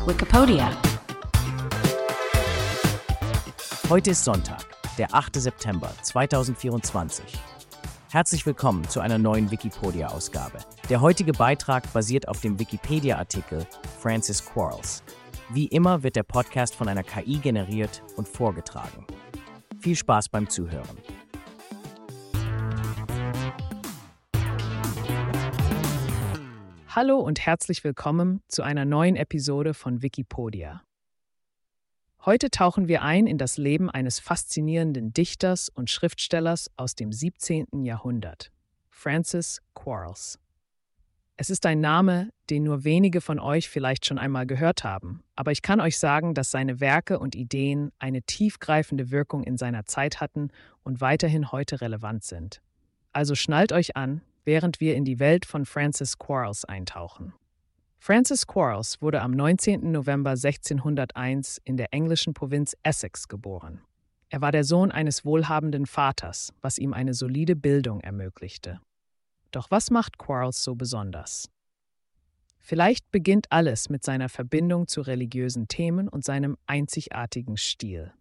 Wikipedia. Heute ist Sonntag, der 8. September 2024. Herzlich willkommen zu einer neuen Wikipedia-Ausgabe. Der heutige Beitrag basiert auf dem Wikipedia-Artikel Francis Quarles. Wie immer wird der Podcast von einer KI generiert und vorgetragen. Viel Spaß beim Zuhören. Hallo und herzlich willkommen zu einer neuen Episode von Wikipedia. Heute tauchen wir ein in das Leben eines faszinierenden Dichters und Schriftstellers aus dem 17. Jahrhundert, Francis Quarles. Es ist ein Name, den nur wenige von euch vielleicht schon einmal gehört haben, aber ich kann euch sagen, dass seine Werke und Ideen eine tiefgreifende Wirkung in seiner Zeit hatten und weiterhin heute relevant sind. Also schnallt euch an, während wir in die Welt von Francis Quarles eintauchen. Francis Quarles wurde am 19. November 1601 in der englischen Provinz Essex geboren. Er war der Sohn eines wohlhabenden Vaters, was ihm eine solide Bildung ermöglichte. Doch was macht Quarles so besonders? Vielleicht beginnt alles mit seiner Verbindung zu religiösen Themen und seinem einzigartigen Stil.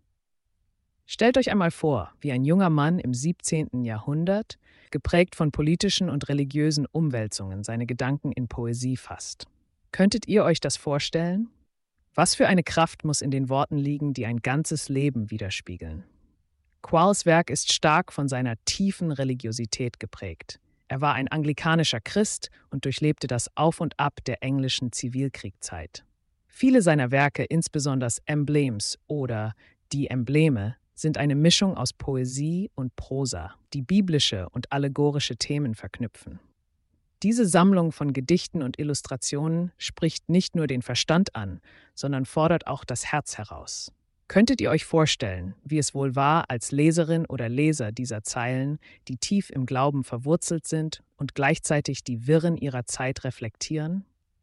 Stellt euch einmal vor, wie ein junger Mann im 17. Jahrhundert, geprägt von politischen und religiösen Umwälzungen, seine Gedanken in Poesie fasst. Könntet ihr euch das vorstellen? Was für eine Kraft muss in den Worten liegen, die ein ganzes Leben widerspiegeln? Quarles Werk ist stark von seiner tiefen Religiosität geprägt. Er war ein anglikanischer Christ und durchlebte das Auf und Ab der englischen Zivilkriegszeit. Viele seiner Werke, insbesondere Emblems oder Die Embleme, sind eine Mischung aus Poesie und Prosa, die biblische und allegorische Themen verknüpfen. Diese Sammlung von Gedichten und Illustrationen spricht nicht nur den Verstand an, sondern fordert auch das Herz heraus. Könntet ihr euch vorstellen, wie es wohl war, als Leserin oder Leser dieser Zeilen, die tief im Glauben verwurzelt sind und gleichzeitig die Wirren ihrer Zeit reflektieren?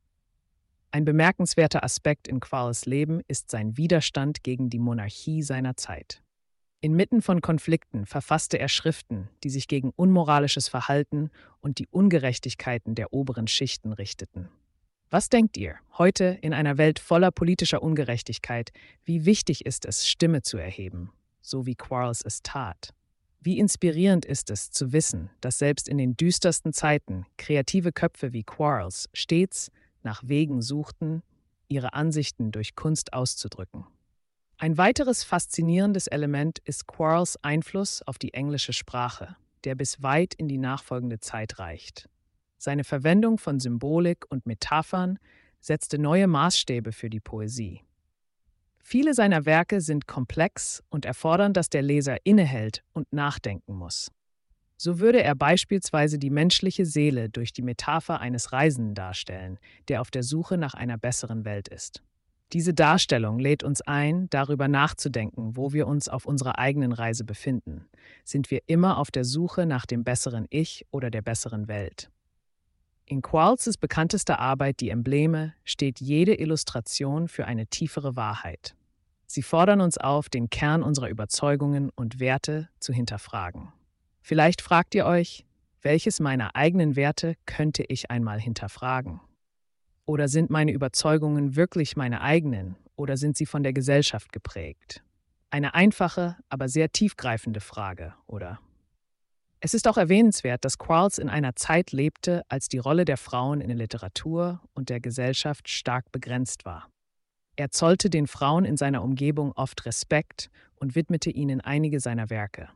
Ein bemerkenswerter Aspekt in Quarles Leben ist sein Widerstand gegen die Monarchie seiner Zeit. Inmitten von Konflikten verfasste er Schriften, die sich gegen unmoralisches Verhalten und die Ungerechtigkeiten der oberen Schichten richteten. Was denkt ihr, heute in einer Welt voller politischer Ungerechtigkeit, wie wichtig ist es, Stimme zu erheben, so wie Quarles es tat? Wie inspirierend ist es, zu wissen, dass selbst in den düstersten Zeiten kreative Köpfe wie Quarles stets nach Wegen suchten, ihre Ansichten durch Kunst auszudrücken. Ein weiteres faszinierendes Element ist Quarles Einfluss auf die englische Sprache, der bis weit in die nachfolgende Zeit reicht. Seine Verwendung von Symbolik und Metaphern setzte neue Maßstäbe für die Poesie. Viele seiner Werke sind komplex und erfordern, dass der Leser innehält und nachdenken muss. So würde er beispielsweise die menschliche Seele durch die Metapher eines Reisenden darstellen, der auf der Suche nach einer besseren Welt ist. Diese Darstellung lädt uns ein, darüber nachzudenken, wo wir uns auf unserer eigenen Reise befinden. Sind wir immer auf der Suche nach dem besseren Ich oder der besseren Welt? In Quarles' bekanntester Arbeit Die Embleme steht jede Illustration für eine tiefere Wahrheit. Sie fordern uns auf, den Kern unserer Überzeugungen und Werte zu hinterfragen. Vielleicht fragt ihr euch, welches meiner eigenen Werte könnte ich einmal hinterfragen? Oder sind meine Überzeugungen wirklich meine eigenen oder sind sie von der Gesellschaft geprägt? Eine einfache, aber sehr tiefgreifende Frage, oder? Es ist auch erwähnenswert, dass Quarles in einer Zeit lebte, als die Rolle der Frauen in der Literatur und der Gesellschaft stark begrenzt war. Er zollte den Frauen in seiner Umgebung oft Respekt und widmete ihnen einige seiner Werke.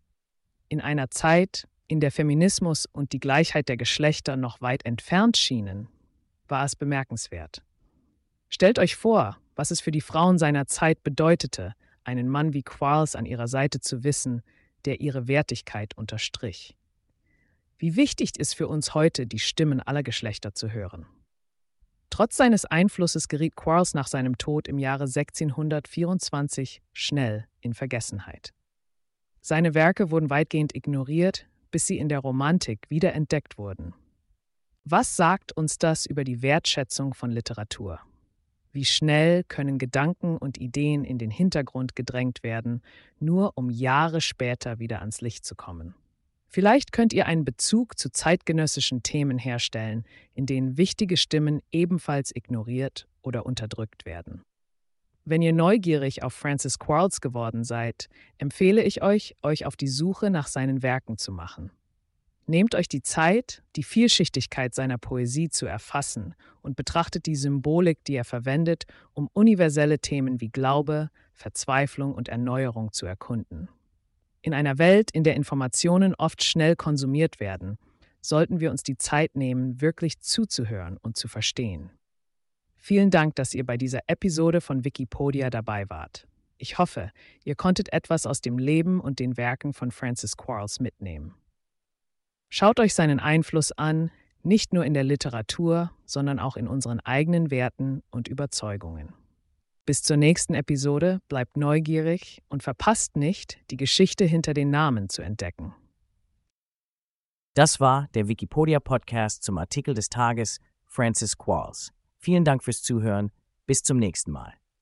In einer Zeit, in der Feminismus und die Gleichheit der Geschlechter noch weit entfernt schienen, war es bemerkenswert. Stellt euch vor, was es für die Frauen seiner Zeit bedeutete, einen Mann wie Quarles an ihrer Seite zu wissen, der ihre Wertigkeit unterstrich. Wie wichtig ist für uns heute, die Stimmen aller Geschlechter zu hören. Trotz seines Einflusses geriet Quarles nach seinem Tod im Jahre 1624 schnell in Vergessenheit. Seine Werke wurden weitgehend ignoriert, bis sie in der Romantik wiederentdeckt wurden. Was sagt uns das über die Wertschätzung von Literatur? Wie schnell können Gedanken und Ideen in den Hintergrund gedrängt werden, nur um Jahre später wieder ans Licht zu kommen? Vielleicht könnt ihr einen Bezug zu zeitgenössischen Themen herstellen, in denen wichtige Stimmen ebenfalls ignoriert oder unterdrückt werden. Wenn ihr neugierig auf Francis Quarles geworden seid, empfehle ich euch, euch auf die Suche nach seinen Werken zu machen. Nehmt euch die Zeit, die Vielschichtigkeit seiner Poesie zu erfassen und betrachtet die Symbolik, die er verwendet, um universelle Themen wie Glaube, Verzweiflung und Erneuerung zu erkunden. In einer Welt, in der Informationen oft schnell konsumiert werden, sollten wir uns die Zeit nehmen, wirklich zuzuhören und zu verstehen. Vielen Dank, dass ihr bei dieser Episode von Wikipedia dabei wart. Ich hoffe, ihr konntet etwas aus dem Leben und den Werken von Francis Quarles mitnehmen. Schaut euch seinen Einfluss an, nicht nur in der Literatur, sondern auch in unseren eigenen Werten und Überzeugungen. Bis zur nächsten Episode, bleibt neugierig und verpasst nicht, die Geschichte hinter den Namen zu entdecken. Das war der Wikipedia-Podcast zum Artikel des Tages Francis Quarles. Vielen Dank fürs Zuhören. Bis zum nächsten Mal.